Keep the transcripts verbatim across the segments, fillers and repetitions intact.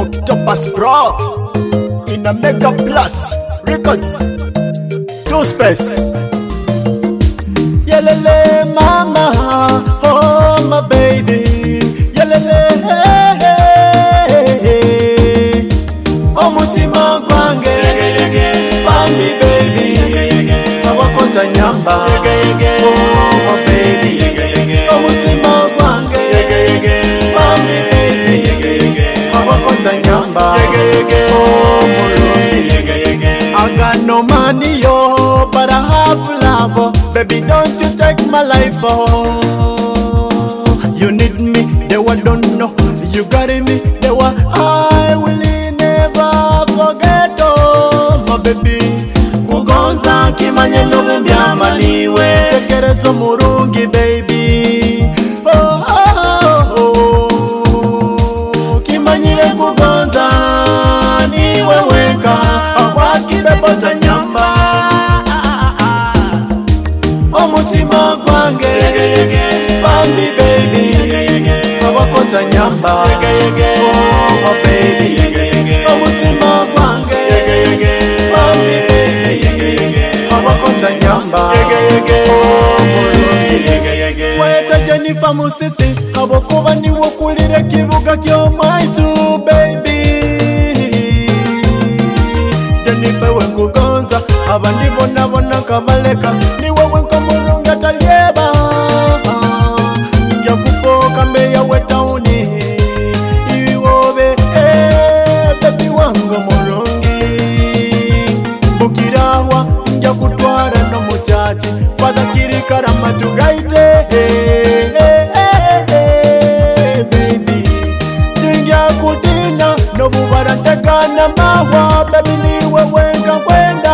Octopus Bro in a Mega Plus Records. Two Space. Yelele mama, oh my baby. Yelele, hey, hey, hey. Omutima gwange, bambi baby. Awakota nyamba, oh my baby. Omutima gwange, bambi baby. Awakota nyamba, oh mulungi. I got no money, yo, but I have love, oh. Baby, don't you take my life, oh. You need me, they what don't know. You got me, they what I will never forget, oh. My baby, kugonza kimanye no bumbya maliwe. Tekerezo murungi, baby. Oh, oh, oh, oh. Kimanyire kugonza niwe weka. Awakibebota nyamba. Omutima gwange, bambi baby. Awakota nyamba, oh my baby. Omutima gwange, bambi baby. Awakota nyamba, oh mulungi. Weta Jennifer Musisi, abokuba niwo kulire kibuga ky'omaitu baby. Jennifer wenkugonza, abandi bona bona kamaleka. Niwe wenkamulunga talyeba. Nja kufoka meya wetauni. Iwobe, eh, baby wangu mulungi. Bukirawa, nja kutwara no muchachi. Father kirikarama tugaite, eh, eh, eh, eh, baby. Jinja kudina, no bubara tegana mawa. Baby niwe wenka kwenda.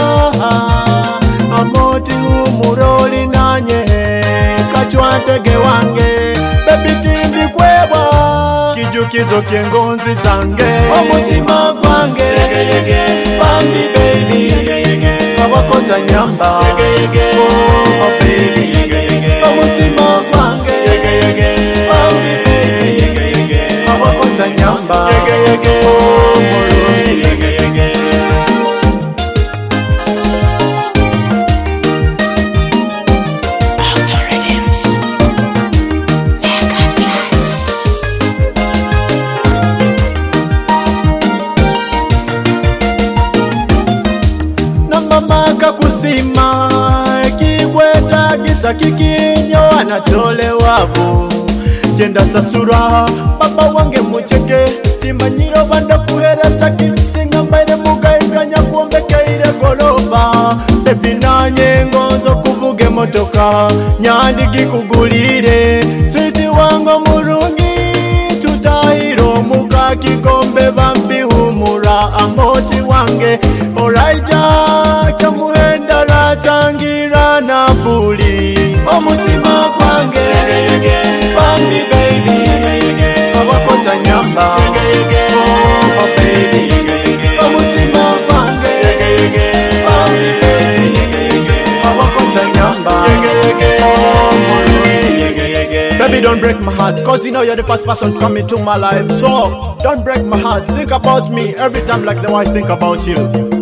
Amoti umuroli nanye kachwantege wange. Baby tindi kwebwa kijukizo kyengonzi zange. Omutima gwange bambi baby. Awakota nyamba, oh my baby. Omutima gwange bambi baby. Awakota nyamba, oh mulungi. Mama kusima kiweta gisa kikinyo anatole wabo. Jenda sasura papa wange mucheke. Timanyiro banda kuhereza kisinga mbaire mugaikanya kuombekeire gorofa. Baby nanye ngonzo kuvuge motoka. Nyandi gikugulire switi wango murungi. Tutahiro muka kikombe bambi humura. Amoti wange oraija kamuhenda ratangira na puli. Omutima gwange bambi baby. Awakota nyamba, oh my baby. Omutima gwange bambi baby. Awakota nyamba, oh mulungi. Baby, don't break my heart, cause you know you're the first person coming to my life. So, don't break my heart, think about me every time like the way I think about you.